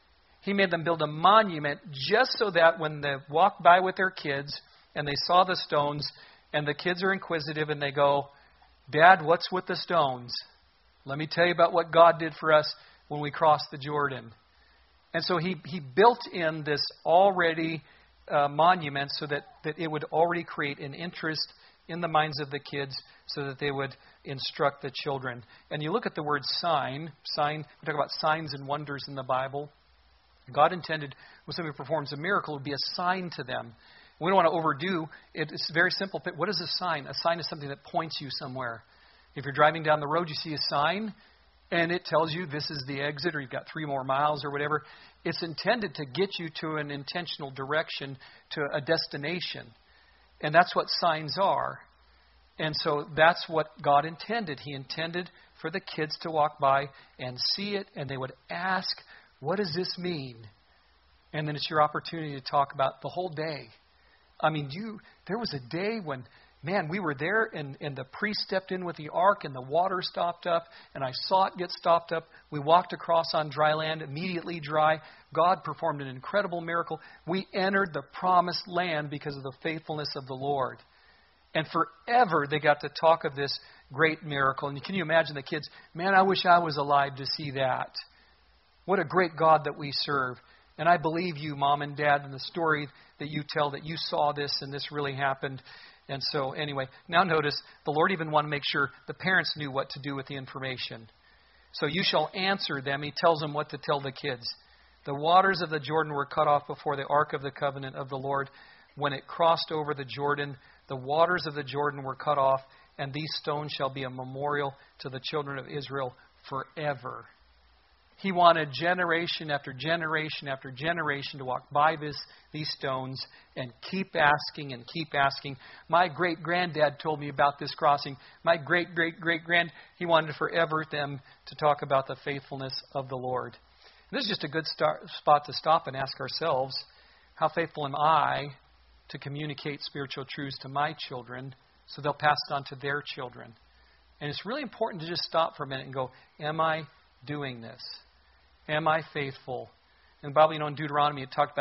He made them build a monument just so that when they walk by with their kids and they saw the stones and the kids are inquisitive and they go, Dad, what's with the stones? Let me tell you about what God did for us when we crossed the Jordan. And so he built in this already monument so that it would already create an interest in the minds of the kids so that they would instruct the children. And you look at the word sign, we talk about signs and wonders in the Bible. God intended when somebody performs a miracle, it would be a sign to them. We don't want to overdo it. It's very simple. What is a sign? A sign is something that points you somewhere. If you're driving down the road, you see a sign, and it tells you this is the exit, or you've got 3 more miles, or whatever. It's intended to get you to an intentional direction, to a destination. And that's what signs are. And so that's what God intended. He intended for the kids to walk by and see it, and they would ask, what does this mean? And then it's your opportunity to talk about the whole day. I mean, there was a day when, man, we were there, and the priest stepped in with the ark, and the water stopped up, and I saw it get stopped up. We walked across on dry land, immediately dry. God performed an incredible miracle. We entered the promised land because of the faithfulness of the Lord. And forever they got to talk of this great miracle. And can you imagine the kids? Man, I wish I was alive to see that. What a great God that we serve. And I believe you, Mom and Dad, in the story that you tell that you saw this and this really happened. And so anyway, now notice the Lord even wanted to make sure the parents knew what to do with the information. So you shall answer them. He tells them what to tell the kids. The waters of the Jordan were cut off before the ark of the covenant of the Lord. When it crossed over the Jordan, the waters of the Jordan were cut off, and these stones shall be a memorial to the children of Israel forever. He wanted generation after generation after generation to walk by these stones and keep asking and keep asking. My great-granddad told me about this crossing. My great-great-great-grand, he wanted forever them to talk about the faithfulness of the Lord. And this is just a good spot to stop and ask ourselves, how faithful am I to communicate spiritual truths to my children so they'll pass it on to their children? And it's really important to just stop for a minute and go, am I doing this? Am I faithful? In the Bible, in Deuteronomy, it talked about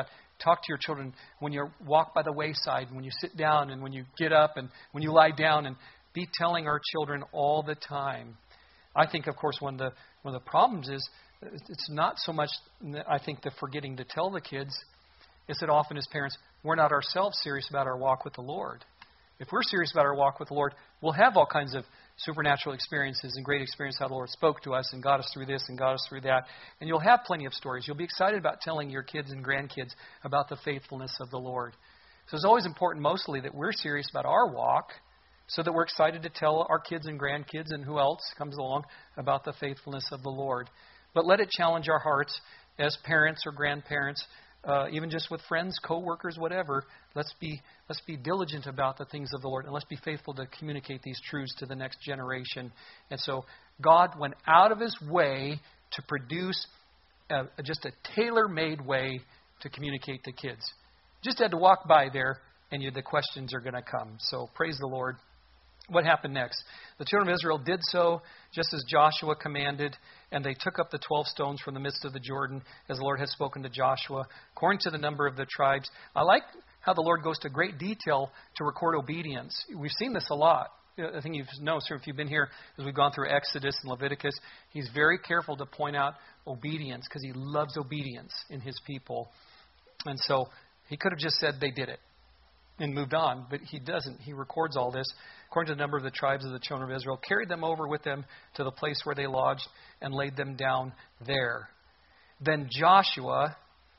Talk to your children when you walk by the wayside, when you sit down, and when you get up, and when you lie down, and be telling our children all the time. I think, of course, one of the problems is it's not so much, I think, the forgetting to tell the kids. It's that often as parents, we're not ourselves serious about our walk with the Lord. If we're serious about our walk with the Lord, we'll have all kinds of supernatural experiences and great experiences how the Lord spoke to us and got us through this and got us through that. And you'll have plenty of stories. You'll be excited about telling your kids and grandkids about the faithfulness of the Lord. So it's always important mostly that we're serious about our walk so that we're excited to tell our kids and grandkids and who else comes along about the faithfulness of the Lord. But let it challenge our hearts as parents or grandparents, even just with friends, co-workers, whatever. Let's be diligent about the things of the Lord, and let's be faithful to communicate these truths to the next generation. And so God went out of His way to produce just a tailor-made way to communicate to kids. Just had to walk by there, and the questions are going to come. So praise the Lord. What happened next? The children of Israel did so just as Joshua commanded, and they took up the 12 stones from the midst of the Jordan, as the Lord had spoken to Joshua, according to the number of the tribes. I like how the Lord goes to great detail to record obedience. We've seen this a lot. I think you've noticed, if you've been here, as we've gone through Exodus and Leviticus, He's very careful to point out obedience, because He loves obedience in His people. And so He could have just said they did it and moved on, but He doesn't. He records all this. According to the number of the tribes of the children of Israel, carried them over with them to the place where they lodged and laid them down there. Then Joshua,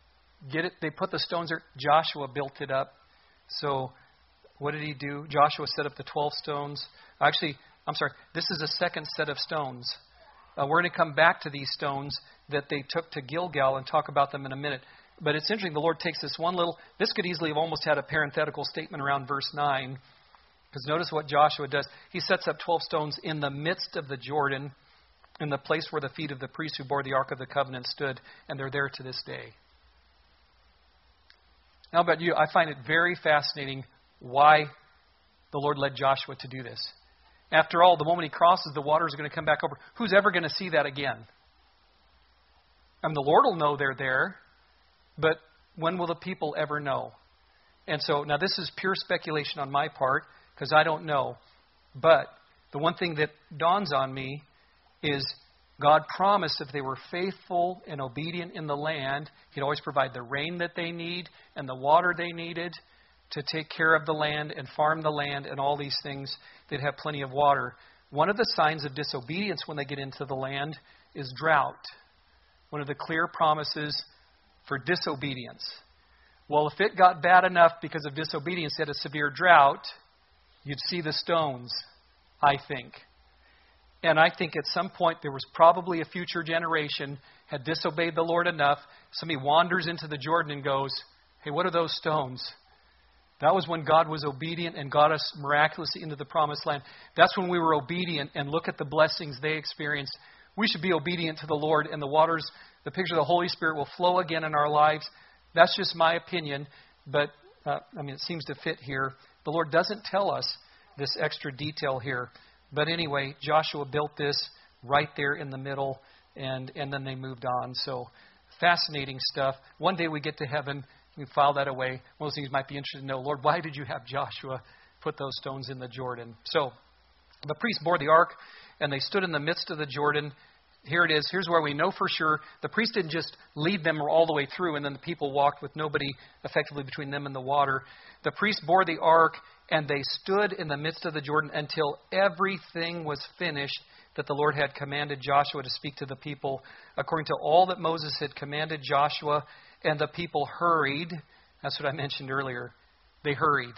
get it? They put the stones there. Joshua built it up. So what did he do? Joshua set up the 12 stones. Actually, I'm sorry, this is a second set of stones. We're going to come back to these stones that they took to Gilgal and talk about them in a minute. But it's interesting, the Lord takes this could easily have almost had a parenthetical statement around verse 9. Because notice what Joshua does. He sets up 12 stones in the midst of the Jordan, in the place where the feet of the priests who bore the Ark of the Covenant stood, and they're there to this day. Now about you, I find it very fascinating why the Lord led Joshua to do this. After all, the moment he crosses, the waters are going to come back over. Who's ever going to see that again? The Lord will know they're there, but when will the people ever know? And so, now this is pure speculation on my part, because I don't know. But the one thing that dawns on me is God promised if they were faithful and obedient in the land, He'd always provide the rain that they need and the water they needed to take care of the land and farm the land and all these things. They'd have plenty of water. One of the signs of disobedience when they get into the land is drought. One of the clear promises for disobedience. Well, if it got bad enough because of disobedience, they had a severe drought, you'd see the stones, I think. And I think at some point there was probably a future generation had disobeyed the Lord enough. Somebody wanders into the Jordan and goes, hey, what are those stones? That was when God was obedient and got us miraculously into the promised land. That's when we were obedient, and look at the blessings they experienced. We should be obedient to the Lord, and the waters, the picture of the Holy Spirit will flow again in our lives. That's just my opinion, but it seems to fit here. The Lord doesn't tell us this extra detail here. But anyway, Joshua built this right there in the middle, and then they moved on. So fascinating stuff. One day we get to heaven, we file that away. One of those things you might be interested to know, Lord, why did you have Joshua put those stones in the Jordan? So the priests bore the ark, and they stood in the midst of the Jordan. Here it is. Here's where we know for sure. The priest didn't just lead them all the way through, and then the people walked with nobody effectively between them and the water. The priests bore the ark, and they stood in the midst of the Jordan until everything was finished that the Lord had commanded Joshua to speak to the people, according to all that Moses had commanded Joshua. And the people hurried. That's what I mentioned earlier. They hurried.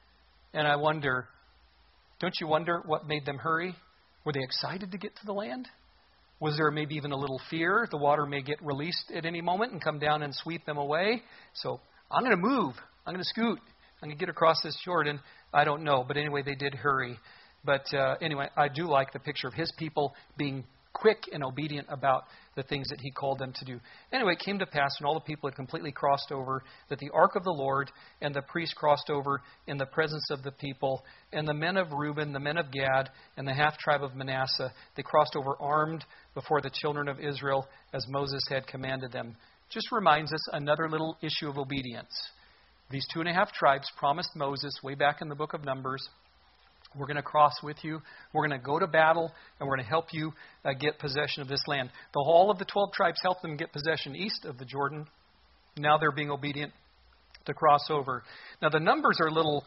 And I wonder, don't you wonder what made them hurry? Were they excited to get to the land? Was there maybe even a little fear? The water may get released at any moment and come down and sweep them away. So I'm going to move. I'm going to scoot. I'm going to get across this Jordan. I don't know. But anyway, they did hurry. But anyway, I do like the picture of His people being quick and obedient about the things that He called them to do. Anyway, it came to pass when all the people had completely crossed over that the ark of the Lord and the priests crossed over in the presence of the people, and the men of Reuben, the men of Gad, and the half-tribe of Manasseh, they crossed over armed before the children of Israel as Moses had commanded them. just reminds us another little issue of obedience. These 2.5 tribes promised Moses way back in the book of Numbers, we're going to cross with you, we're going to go to battle, and we're going to help you get possession of this land. All of the 12 tribes helped them get possession east of the Jordan. Now they're being obedient to cross over. Now the numbers are a little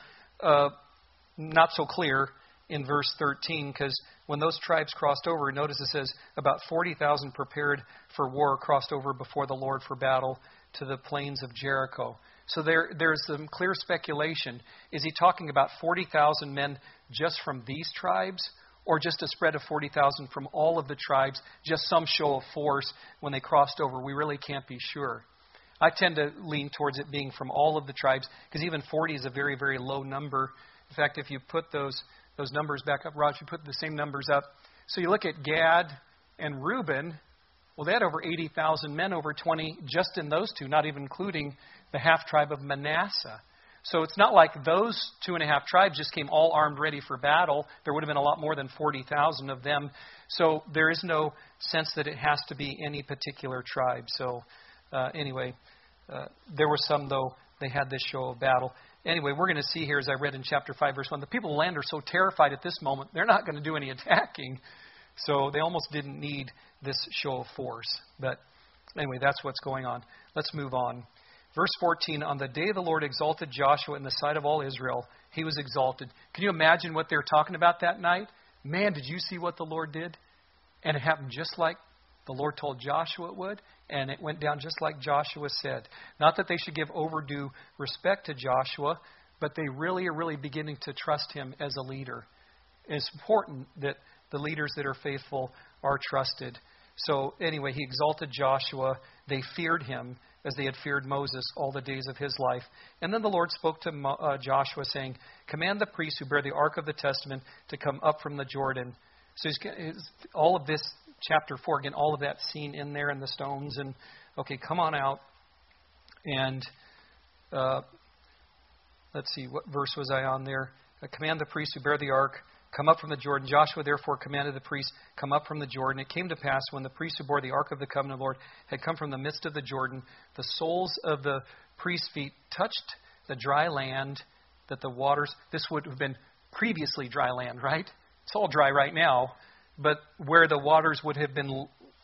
not so clear in verse 13, because when those tribes crossed over, notice it says about 40,000 prepared for war crossed over before the Lord for battle to the plains of Jericho. So there's some clear speculation. Is he talking about 40,000 men just from these tribes, or just a spread of 40,000 from all of the tribes, just some show of force when they crossed over? We really can't be sure. I tend to lean towards it being from all of the tribes, because even 40 is a very, very low number. In fact, if you put those numbers back up, Raj, you put the same numbers up. So you look at Gad and Reuben. Well, they had over 80,000 men, over 20 just in those two, not even including the half tribe of Manasseh. So it's not like those 2.5 tribes just came all armed ready for battle. There would have been a lot more than 40,000 of them. So there is no sense that it has to be any particular tribe. So anyway, there were some, though, they had this show of battle. Anyway, we're going to see here, as I read in chapter 5, verse 1, the people of the land are so terrified at this moment, they're not going to do any attacking. So they almost didn't need this show of force. But anyway, that's what's going on. Let's move on. Verse 14, on the day the Lord exalted Joshua in the sight of all Israel, he was exalted. Can you imagine what they're talking about that night? Man, did you see what the Lord did? And it happened just like the Lord told Joshua it would, and it went down just like Joshua said. Not that they should give overdue respect to Joshua, but they really are beginning to trust him as a leader. And it's important that the leaders that are faithful are trusted. So anyway, he exalted Joshua. They feared him as they had feared Moses all the days of his life. And then the Lord spoke to Joshua, saying, command the priests who bear the Ark of the Testament to come up from the Jordan. So all of this, chapter 4, again, all of that scene in there and the stones. And, okay, come on out. And let's see, what verse was I on there? Command the priests who bear the Ark, come up from the Jordan. Joshua therefore commanded the priests, come up from the Jordan. It came to pass when the priests who bore the Ark of the Covenant of the Lord had come from the midst of the Jordan, the soles of the priests' feet touched the dry land, that the waters, this would have been previously dry land, right? It's all dry right now, but where the waters would have been,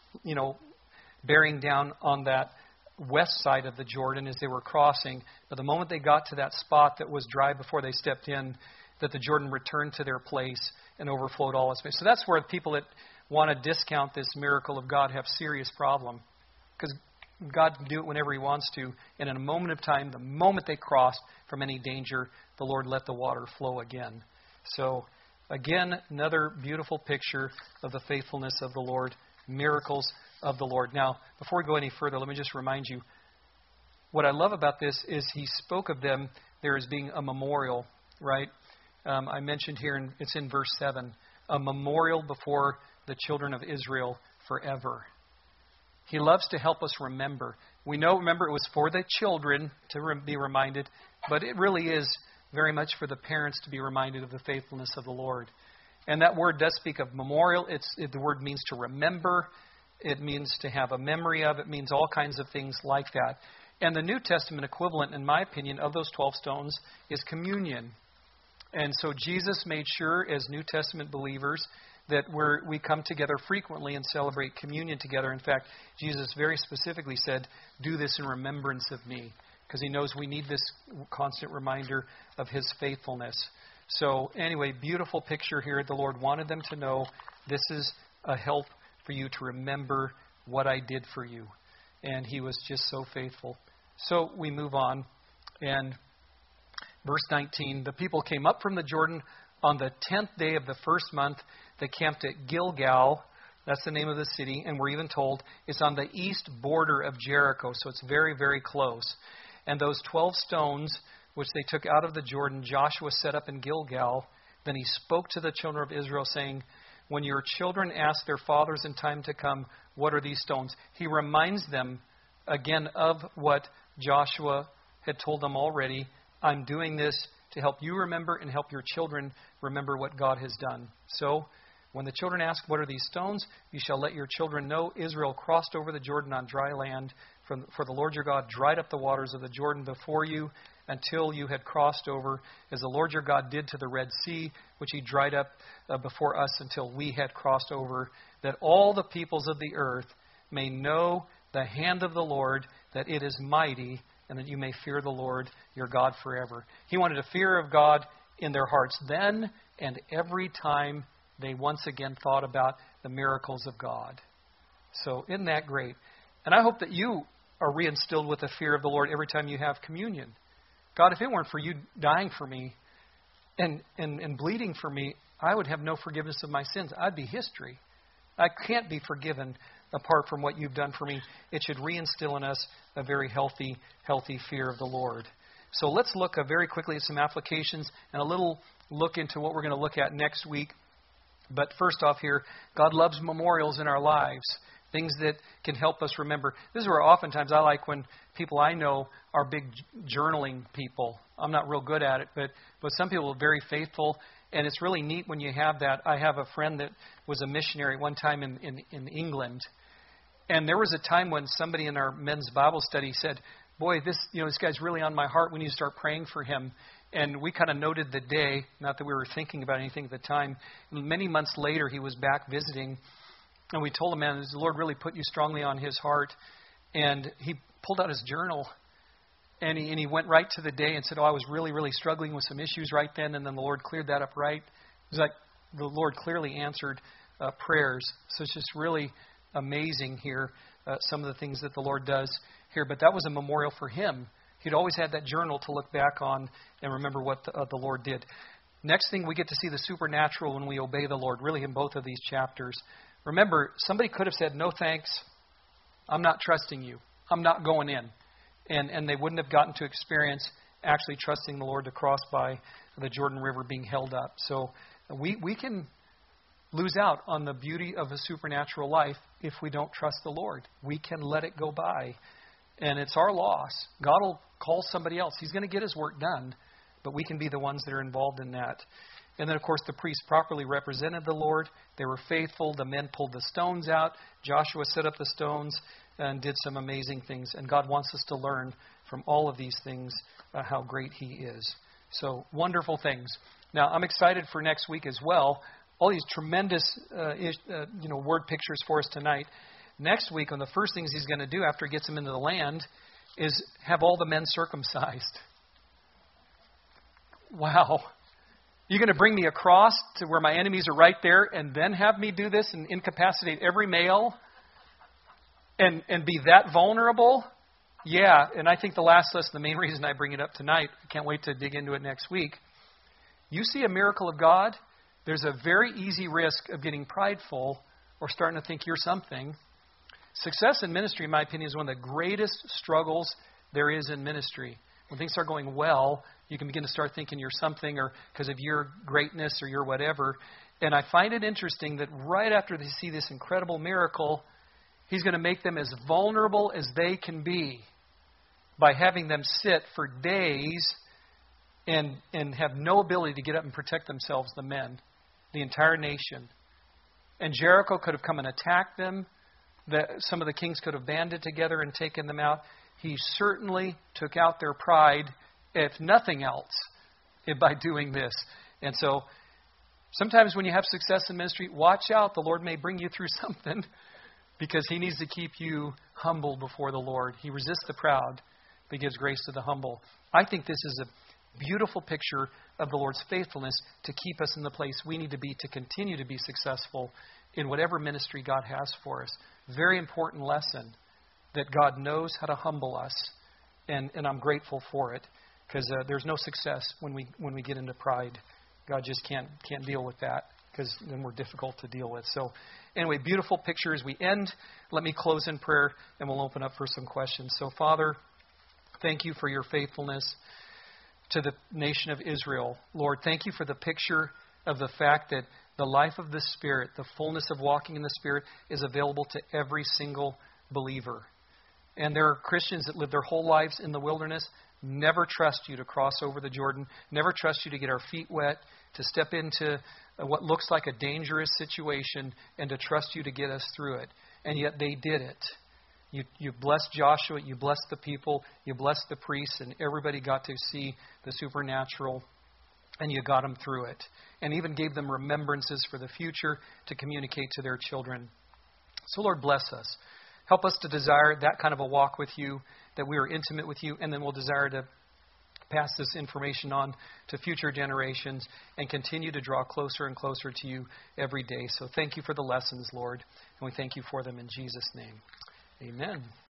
bearing down on that west side of the Jordan as they were crossing. But the moment they got to that spot that was dry before they stepped in, that the Jordan returned to their place and overflowed all its space. So that's where people that want to discount this miracle of God have serious problem, because God can do it whenever he wants to. And in a moment of time, the moment they crossed from any danger, the Lord let the water flow again. So again, another beautiful picture of the faithfulness of the Lord, miracles of the Lord. Now, before we go any further, let me just remind you, what I love about this is he spoke of them there as being a memorial, right? I mentioned here, and it's in verse 7, a memorial before the children of Israel forever. He loves to help us remember. We know, remember, it was for the children to be reminded, but it really is very much for the parents to be reminded of the faithfulness of the Lord. And that word does speak of memorial. The word means to remember. It means to have a memory of. It means all kinds of things like that. And the New Testament equivalent, in my opinion, of those 12 stones is communion. And so Jesus made sure, as New Testament believers, that we come together frequently and celebrate communion together. In fact, Jesus very specifically said, do this in remembrance of me, because he knows we need this constant reminder of his faithfulness. So anyway, beautiful picture here. The Lord wanted them to know this is a help for you to remember what I did for you. And he was just so faithful. So we move on. And verse 19, the people came up from the Jordan on the 10th day of the first month. They camped at Gilgal. That's the name of the city. And we're even told it's on the east border of Jericho. So it's very, very close. And those 12 stones, which they took out of the Jordan, Joshua set up in Gilgal. Then he spoke to the children of Israel, saying, when your children ask their fathers in time to come, what are these stones? He reminds them again of what Joshua had told them already. I'm doing this to help you remember and help your children remember what God has done. So, when the children ask, what are these stones? You shall let your children know Israel crossed over the Jordan on dry land For the Lord your God dried up the waters of the Jordan before you until you had crossed over, as the Lord your God did to the Red Sea, which he dried up before us until we had crossed over, that all the peoples of the earth may know the hand of the Lord, that it is mighty, and that you may fear the Lord your God forever. He wanted a fear of God in their hearts then and every time they once again thought about the miracles of God. So isn't that great? And I hope that you are reinstilled with the fear of the Lord every time you have communion. God, if it weren't for you dying for me and bleeding for me, I would have no forgiveness of my sins. I'd be history. I can't be forgiven apart from what you've done for me. It should reinstill in us a very healthy fear of the Lord. So let's look very quickly at some applications and a little look into what we're going to look at next week. But first off here, God loves memorials in our lives, things that can help us remember. This is where oftentimes I like when people I know are big journaling people. I'm not real good at it, but some people are very faithful. And it's really neat when you have that. I have a friend that was a missionary one time in England. And there was a time when somebody in our men's Bible study said, boy, this guy's really on my heart. We need to start praying for him. And we kind of noted the day, not that we were thinking about anything at the time. Many months later, he was back visiting. And we told him, man, the Lord really put you strongly on his heart. And he pulled out his journal. And he went right to the day and said, I was really, really struggling with some issues right then. And then the Lord cleared that up right. It was like the Lord clearly answered prayers. So it's just really amazing here, some of the things that the Lord does here. But that was a memorial for him. He'd always had that journal to look back on and remember what the Lord did. Next thing, we get to see the supernatural when we obey the Lord, really in both of these chapters. Remember, somebody could have said, no thanks, I'm not trusting you. I'm not going in. And they wouldn't have gotten to experience actually trusting the Lord to cross by the Jordan River being held up. So we can lose out on the beauty of a supernatural life if we don't trust the Lord. We can let it go by. And it's our loss. God will call somebody else. He's going to get his work done, but we can be the ones that are involved in that. And then, of course, the priests properly represented the Lord. They were faithful. The men pulled the stones out. Joshua set up the stones and did some amazing things. And God wants us to learn from all of these things how great he is. So, wonderful things. Now, I'm excited for next week as well. All these tremendous word pictures for us tonight. Next week, one of the first things he's going to do after he gets them into the land is have all the men circumcised. Wow. You're going to bring me across to where my enemies are right there and then have me do this and incapacitate every male and be that vulnerable? Yeah, and I think the last lesson, the main reason I bring it up tonight, I can't wait to dig into it next week. You see a miracle of God, there's a very easy risk of getting prideful or starting to think you're something. Success in ministry, in my opinion, is one of the greatest struggles there is in ministry. When things start going well, you can begin to start thinking you're something or because of your greatness or your whatever. And I find it interesting that right after they see this incredible miracle, he's going to make them as vulnerable as they can be by having them sit for days and have no ability to get up and protect themselves, the men, the entire nation. And Jericho could have come and attacked them. Some of the kings could have banded together and taken them out. He certainly took out their pride, if nothing else, by doing this. And so sometimes when you have success in ministry, watch out. The Lord may bring you through something because he needs to keep you humble before the Lord. He resists the proud, but gives grace to the humble. I think this is a beautiful picture of the Lord's faithfulness to keep us in the place we need to be to continue to be successful in whatever ministry God has for us. Very important lesson that God knows how to humble us, and I'm grateful for it because there's no success when we get into pride. God just can't deal with that because then we're difficult to deal with. So anyway, beautiful picture as we end. Let me close in prayer, and we'll open up for some questions. So Father, thank you for your faithfulness to the nation of Israel. Lord, thank you for the picture of the fact that the life of the Spirit, the fullness of walking in the Spirit, is available to every single believer. And there are Christians that live their whole lives in the wilderness, never trust you to cross over the Jordan, never trust you to get our feet wet, to step into what looks like a dangerous situation, and to trust you to get us through it. And yet they did it. You blessed Joshua, you blessed the people, you blessed the priests, and everybody got to see the supernatural, and you got them through it. And even gave them remembrances for the future to communicate to their children. So Lord, bless us. Help us to desire that kind of a walk with you, that we are intimate with you, and then we'll desire to pass this information on to future generations and continue to draw closer and closer to you every day. So thank you for the lessons, Lord, and we thank you for them in Jesus' name. Amen.